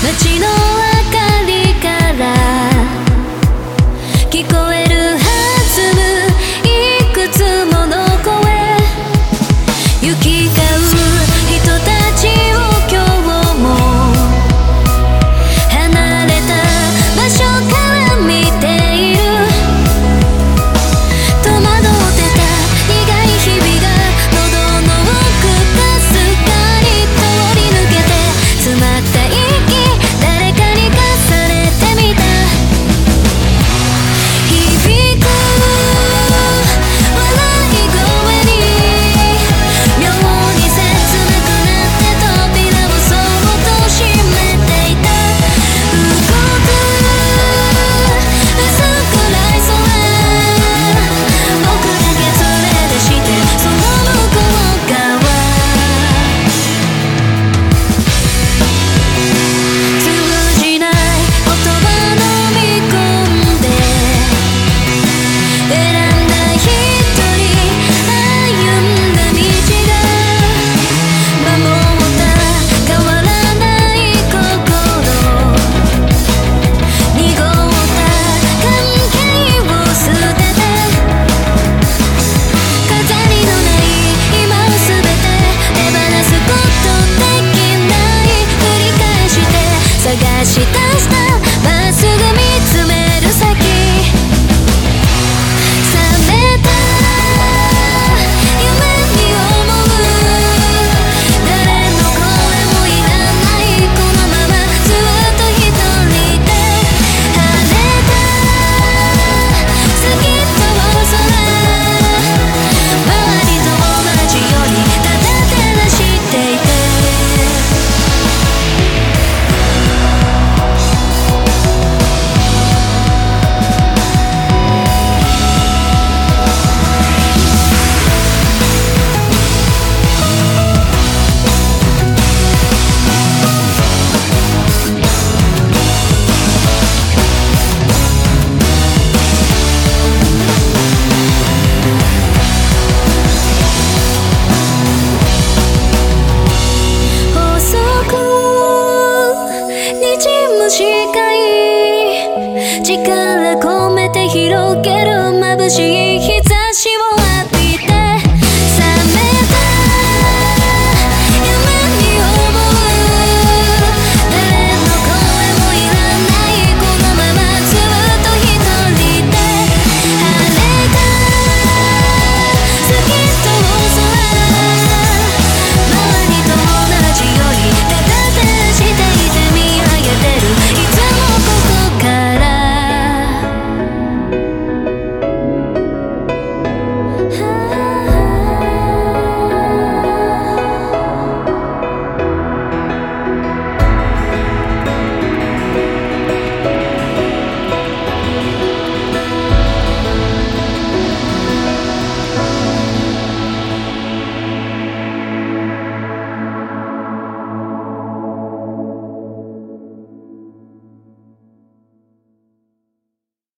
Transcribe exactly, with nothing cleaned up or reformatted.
街の明かりから聞こえる弾むいくつもの声、行き交う人たちを今日も離れた場所から見ている。戸惑ってた苦い日々が喉の奥かすかに通り抜けて、詰まった息誰かに重ねてみた。響く笑い声に妙に切なくなって扉をそっと閉めていた。動く薄暗い空、僕だけ連れ出してその向こう側、通じない言葉飲み込んで選んだ一人歩んだ道が、守った変わらない心、濁った関係を捨てて、飾りのない今を全て手放すことできない、繰り返して探した